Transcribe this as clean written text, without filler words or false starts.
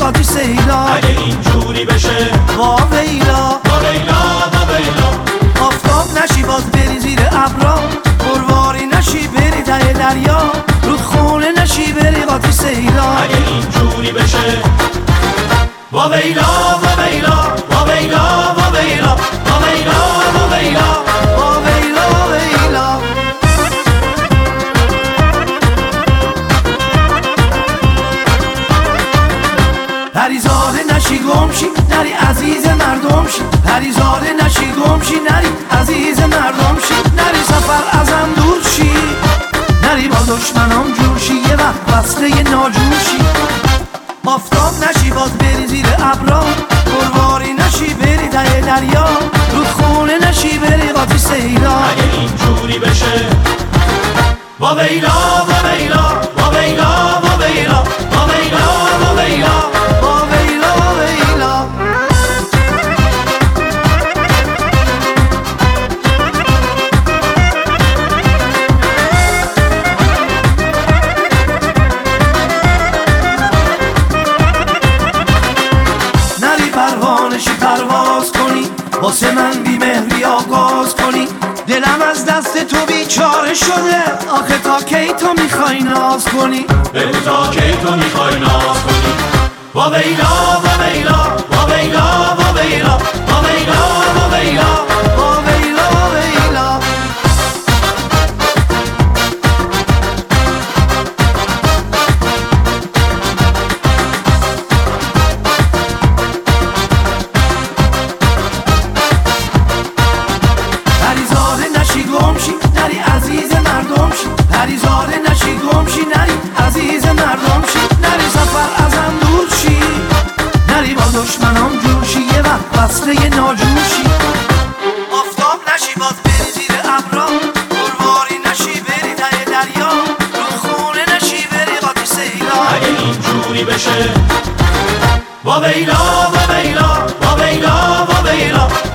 قاطی سیلا. اگه اینجوری بشه وا ویلا وا ویلا وا ویلا. آفتاب نشی باز بری زیر ابرا، پرواری نشی بری ته دریا، رودخونه نشی بری قاطی سیلا. اگه اینجوری بشه وا ویلا وا ویلا وا ویلا وا ویلا وا ویلا وا ویلا وا ویلا وا ویلا. پریزاده نشی گمشی نری عزیز مردم شی، پریزاده نشی گمشی نری عزیز مردم شی، نری سفر ازم دور شی، نری با دشمنام جور شی، یه وقت وصله ناجور شی. آفتاب نشی باز بری زیر ابرا، پرواری نشی بری ته دریا، رودخونه نشی بری قاطی سیلا. اگه اینجوری بشه وا ویلا وا ویلا وا ویلا وا ویلا وا ویلا وا ویلا وا ویلا وا ویلا. نری پروانشی پرواز کنی، واسه من بی‌مهری آغاز کنی، دلم از دست تو بیچاره شده، آخه تا کی تو میخوای ناز کنی؟ بگو تا کی تو میخوای ناز کنی. وا ویلا وا ویلا وا ویلا وا ویلا وا ویلا وا ویلا. وا ویلا وا ویلا. پریزاده نشی گمشی نری عزیز مردم شی، پریزاده نشی گمشی نری عزیز مردم شی، نری سفر ازم دور شی، نری با دشمنام جور شی، یه وقت وصله ناجور شی. آفتاب نشی باز بری زیر ابرا، پرواری نشی بری ته دریا، رودخونه نشی بری قاطی سیلا. اگه اینجوری بشه وا ویلا وا ویلا وا ویلا وا ویلا